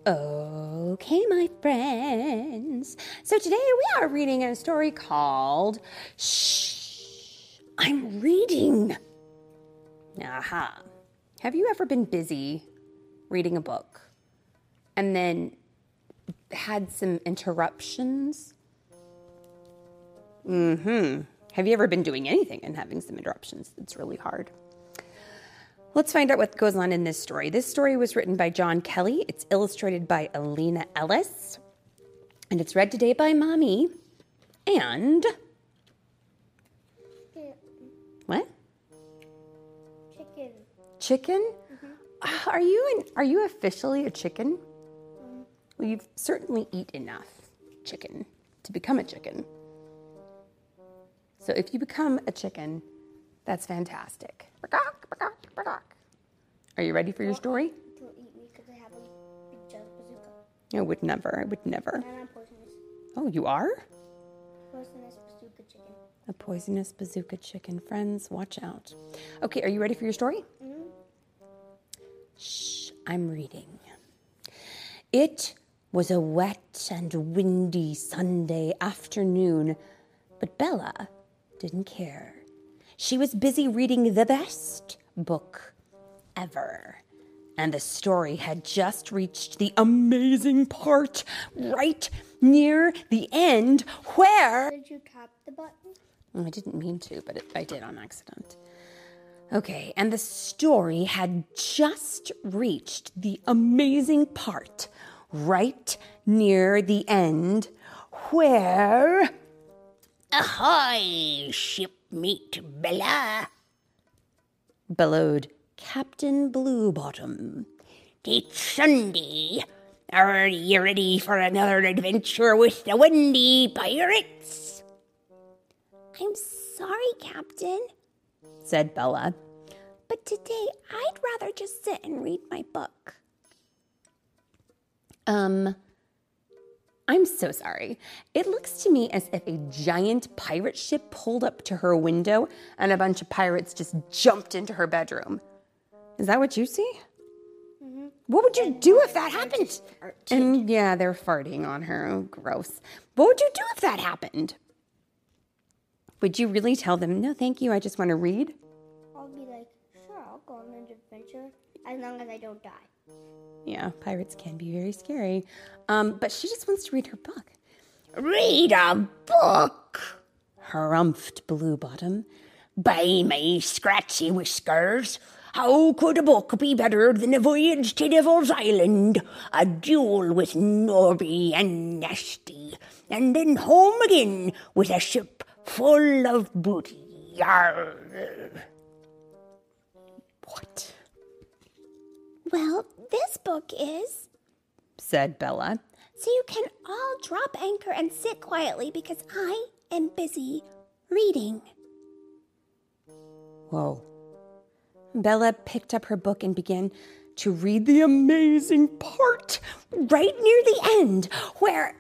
Okay, my friends. So today we are reading a story called Shh, I'm Reading. Aha. Have you ever been busy reading a book and then had some interruptions? Have you ever been doing anything and having some interruptions? It's really hard. Let's find out what goes on in this story. This story was written by John Kelly. It's illustrated by Alina Ellis. And it's read today by Mommy. And... What? Chicken. Chicken? Mm-hmm. Are you officially a chicken? Well, you certainly eat enough chicken to become a chicken. So if you become a chicken, that's fantastic. Are you ready for your story? Don't eat me because I have a big giant bazooka. I would never. And I'm poisonous. Oh, you are? Poisonous bazooka chicken. A poisonous bazooka chicken. Friends, watch out. Okay, are you ready for your story? Mm-hmm. Shh, I'm reading. It was a wet and windy Sunday afternoon, but Bella didn't care. She was busy reading the best book ever. And the story had just reached the amazing part right near the end where... Did you tap the button? I didn't mean to, but I did on accident. Okay, and the story had just reached the amazing part right near the end where... Ahoy, shipmate Bella, bellowed Captain Bluebottom. It's Sunday. Are you ready for another adventure with the Windy Pirates? I'm sorry, Captain, said Bella. but today I'd rather just sit and read my book. I'm so sorry. It looks to me as if a giant pirate ship pulled up to her window and a bunch of pirates just jumped into her bedroom. Is that what you see? Mm-hmm. What would you do if that happened? And yeah, they're farting on her. Oh, gross. What would you do if that happened? Would you really tell them, no, thank you, I just want to read? I'll be like, sure, I'll go on an adventure as long as I don't die. Yeah, pirates can be very scary. But she just wants to read her book. Read a book, Harumphed Bluebottom. by my scratchy whiskers. How could a book be better than a voyage to Devil's Island, a duel with Norby and Nasty, and then home again with a ship full of booty? Yarr. What? Well, this book is, Said Bella. so you can all drop anchor and sit quietly because I am busy reading. Whoa. Bella picked up her book and began to read the amazing part right near the end where...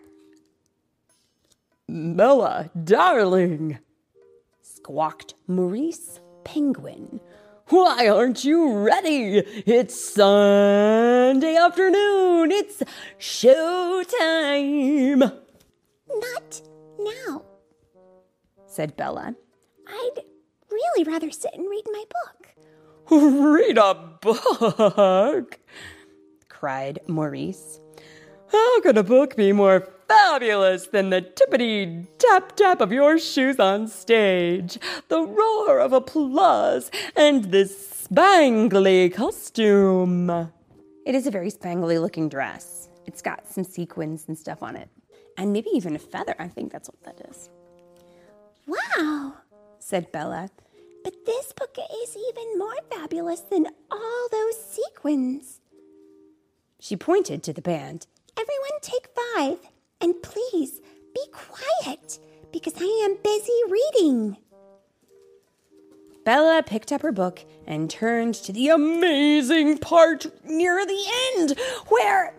Bella, darling, squawked Maurice Penguin. Why aren't you ready? It's Sunday afternoon. It's showtime. Not now. Said Bella. I'd really rather sit and read my book. Read a book, cried Maurice. How could a book be more fabulous than the tippity-tap-tap of your shoes on stage, the roar of applause, and this spangly costume? It is a very spangly-looking dress. It's got some sequins and stuff on it, and maybe even a feather. I think that's what that is. Wow, Said Bella. but this book is even more fabulous than all those sequins. She pointed to the band. Everyone take 5, and please be quiet because I am busy reading. Bella picked up her book and turned to the amazing part near the end where...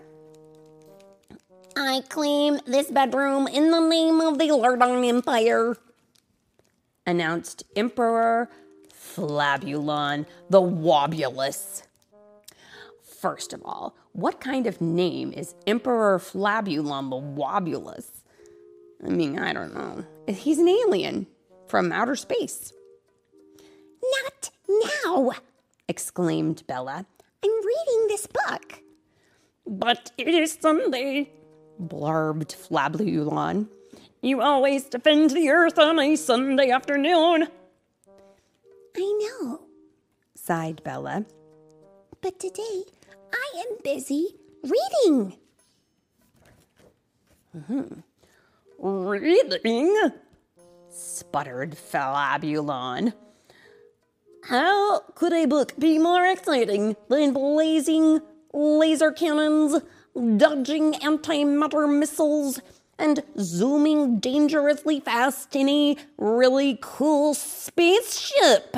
I claim this bedroom in the name of the Lardon Empire, announced Emperor Flabulon the Wobulus. First of all, What kind of name is Emperor Flabulon the Wobulous? I mean, I don't know. He's an alien from outer space. Not now, Exclaimed Bella. I'm reading this book. But it is Sunday, blurbed Flabulon. You always defend the earth on a Sunday afternoon. I know, Sighed Bella. but today I am busy reading. Reading? Sputtered Flabulon. How could a book be more exciting than blazing laser cannons, dodging antimatter missiles, and zooming dangerously fast in a really cool spaceship?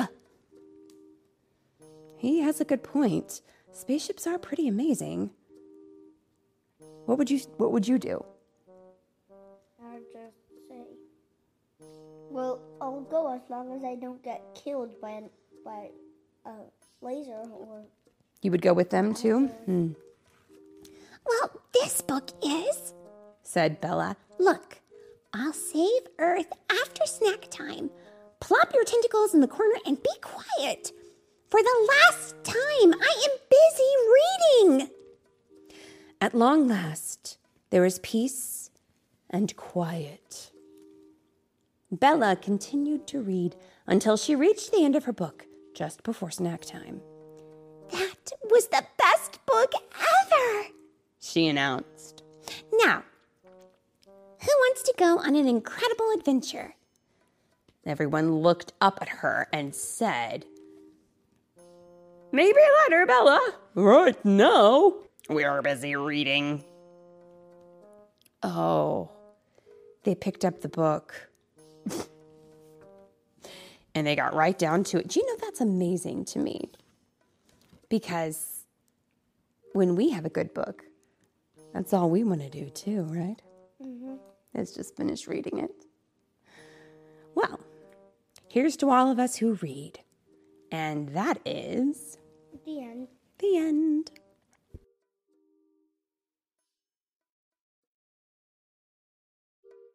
He has a good point. Spaceships are pretty amazing. What would you do? I'll just say, well, I'll go as long as I don't get killed by a laser or. You would go with them too? Well, this book is. Said Bella. Look, I'll save Earth after snack time. Plop your tentacles in the corner and be quiet. For the last time, I am busy reading. At long last, there is peace and quiet. Bella continued to read until she reached the end of her book just before snack time. That was the best book ever, She announced. Now, who wants to go on an incredible adventure? Everyone looked up at her and said, Maybe later, Bella. Right now. We're busy reading. Oh, they picked up the book. And they got right down to it. Do you know that's amazing to me? Because when we have a good book, that's all we want to do too, right? Is just finish reading it. Well, here's to all of us who read. And that is The end. the end.